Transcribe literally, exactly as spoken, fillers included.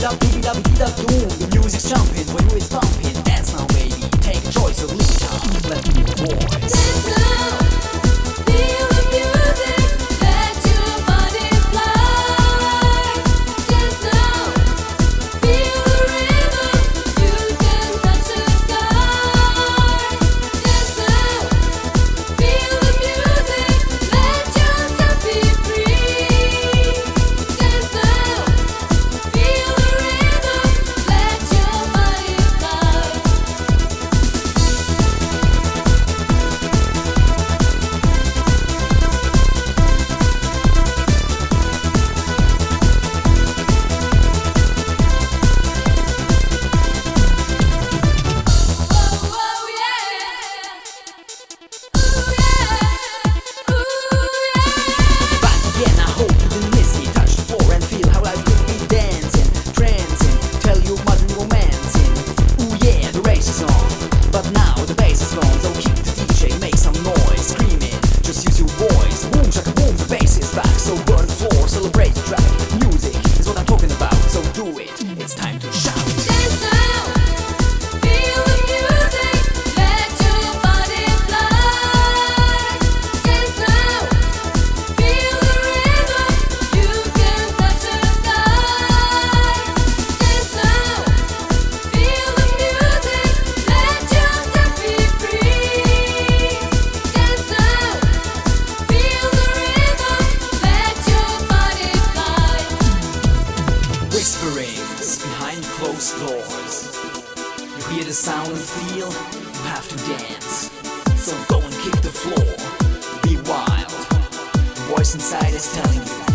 up, doobie up, beat up, doom. The music's jumping, for you it's pumping. Dance now, baby. Take a choice of lead time. Let me your voice. Dance now, feel the music, let your body fly. Dance now, feel the rhythm, you can touch the sky. Dance now, feel the music, let yourself be free. Dance now, feel the rhythm, let your body fly. Oh yeah, ooh yeah, ooh yeah. Back again, I hope you didn't miss me. Touch the floor and feel how life could be dancing, trancing, tell you modern romancing. Ooh yeah, the race is on, but now the bass is gone. So keep the D J, make some noise, screaming. Just use your voice. Boom, shaka boom, the bass is back. So burn the floor, celebrate the track. Music is what I'm talking about. So do it. It's time to shout. Dance now, feel the music, let your body fly. Dance now, feel the rhythm, you can touch the sky. Dance now, feel the music, let yourself be free. Dance now, feel the rhythm, let your body fly. Whisperings behind closed doors. You hear the sound and feel, you have to dance. So go and kick the floor, be wild. The voice inside is telling you